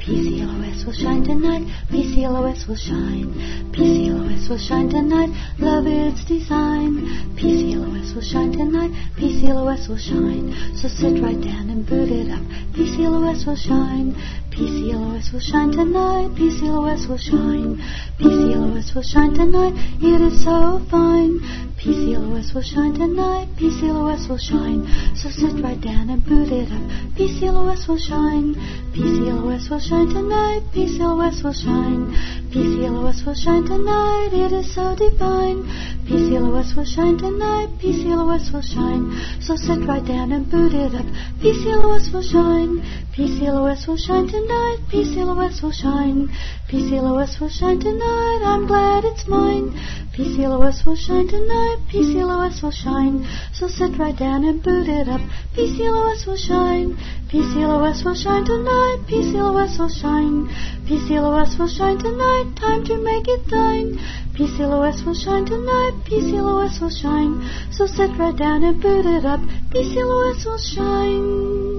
PCLOS will shine tonight. PCLOS will shine. PCLOS will shine tonight. Love its design. PCLOS will shine tonight. PCLOS will shine. So sit right down and boot it up. PCLOS will shine. PCLOS will shine tonight. PCLOS will shine. PCLOS will shine tonight. It is so fine. PCLOS will shine tonight. PCLOS will shine. So sit right down and boot it up. PCLOS will shine. PCLOS will shine tonight. PCLOS will shine. PCLOS will shine tonight. It is so divine. PCLOS will shine tonight. PCLOS will shine. So sit right down and boot it up. PCLOS will shine. PCLOS will shine tonight. PCLOS will shine. PCLOS will shine tonight. I'm glad it's mine. PCLOS will shine tonight. PCLOS will shine. So sit right down and boot it up. PCLOS will shine. PCLOS will shine tonight. PCLOS will shine. PCLOS will shine tonight. Time to make it thine. PCLOS will shine tonight. PCLOS will shine. So sit right down and boot it up. PCLOS will shine.